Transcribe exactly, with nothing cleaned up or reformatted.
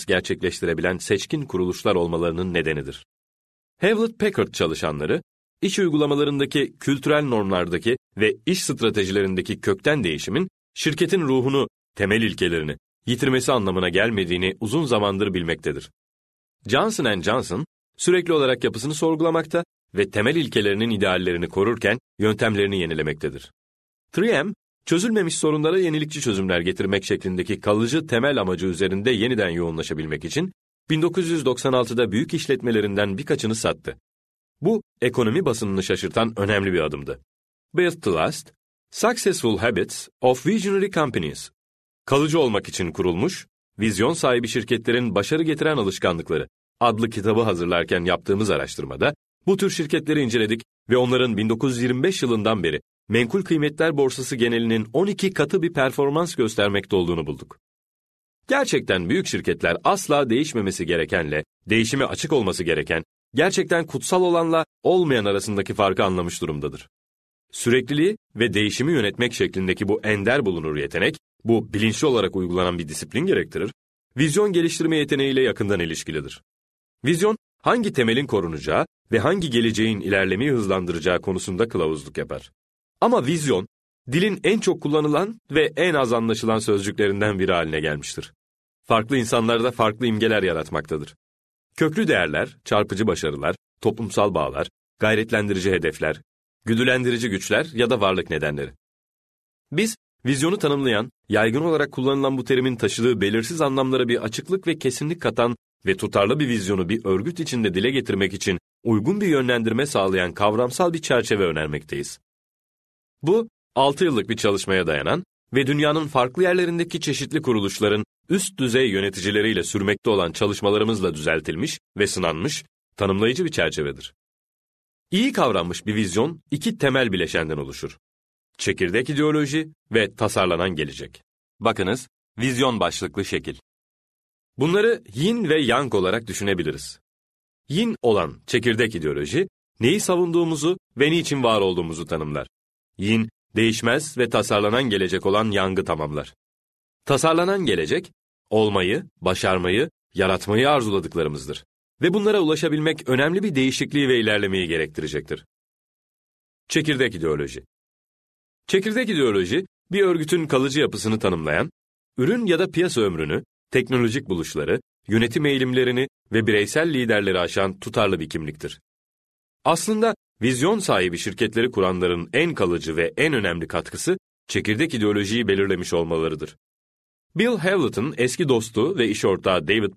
gerçekleştirebilen seçkin kuruluşlar olmalarının nedenidir. Hewlett Packard çalışanları, iş uygulamalarındaki kültürel normlardaki ve iş stratejilerindeki kökten değişimin, şirketin ruhunu, temel ilkelerini yitirmesi anlamına gelmediğini uzun zamandır bilmektedir. Johnson and Johnson, sürekli olarak yapısını sorgulamakta ve temel ilkelerinin ideallerini korurken yöntemlerini yenilemektedir. üç M, çözülmemiş sorunlara yenilikçi çözümler getirmek şeklindeki kalıcı temel amacı üzerinde yeniden yoğunlaşabilmek için bin dokuz yüz doksan altıda büyük işletmelerinden birkaçını sattı. Bu, ekonomi basınını şaşırtan önemli bir adımdı. Built to Last, Successful Habits of Visionary Companies, kalıcı olmak için kurulmuş, vizyon sahibi şirketlerin başarı getiren alışkanlıkları adlı kitabı hazırlarken yaptığımız araştırmada bu tür şirketleri inceledik ve onların bin dokuz yüz yirmi beş yılından beri menkul kıymetler borsası genelinin on iki katı bir performans göstermekte olduğunu bulduk. Gerçekten büyük şirketler asla değişmemesi gerekenle, değişime açık olması gereken, gerçekten kutsal olanla olmayan arasındaki farkı anlamış durumdadır. Sürekliliği ve değişimi yönetmek şeklindeki bu ender bulunur yetenek, bu bilinçli olarak uygulanan bir disiplin gerektirir, vizyon geliştirme yeteneğiyle yakından ilişkilidir. Vizyon, hangi temelin korunacağı ve hangi geleceğin ilerlemeyi hızlandıracağı konusunda kılavuzluk yapar. Ama vizyon, dilin en çok kullanılan ve en az anlaşılan sözcüklerinden biri haline gelmiştir. Farklı insanlarda farklı imgeler yaratmaktadır. Köklü değerler, çarpıcı başarılar, toplumsal bağlar, gayretlendirici hedefler, güdülendirici güçler ya da varlık nedenleri. Biz, vizyonu tanımlayan, yaygın olarak kullanılan bu terimin taşıdığı belirsiz anlamlara bir açıklık ve kesinlik katan ve tutarlı bir vizyonu bir örgüt içinde dile getirmek için uygun bir yönlendirme sağlayan kavramsal bir çerçeve önermekteyiz. Bu, altı yıllık bir çalışmaya dayanan ve dünyanın farklı yerlerindeki çeşitli kuruluşların üst düzey yöneticileriyle sürmekte olan çalışmalarımızla düzeltilmiş ve sınanmış, tanımlayıcı bir çerçevedir. İyi kavranmış bir vizyon iki temel bileşenden oluşur. Çekirdek ideoloji ve tasarlanan gelecek. Bakınız, vizyon başlıklı şekil. Bunları yin ve yang olarak düşünebiliriz. Yin olan çekirdek ideoloji, neyi savunduğumuzu ve niçin var olduğumuzu tanımlar. Yin, değişmez ve tasarlanan gelecek olan yangı tamamlar. Tasarlanan gelecek, olmayı, başarmayı, yaratmayı arzuladıklarımızdır. Ve bunlara ulaşabilmek önemli bir değişikliği ve ilerlemeyi gerektirecektir. Çekirdek ideoloji. Çekirdek ideoloji, bir örgütün kalıcı yapısını tanımlayan, ürün ya da piyasa ömrünü, teknolojik buluşları, yönetim eğilimlerini ve bireysel liderleri aşan tutarlı bir kimliktir. Aslında vizyon sahibi şirketleri kuranların en kalıcı ve en önemli katkısı, çekirdek ideolojiyi belirlemiş olmalarıdır. Bill Hewlett'ın eski dostu ve iş ortağı David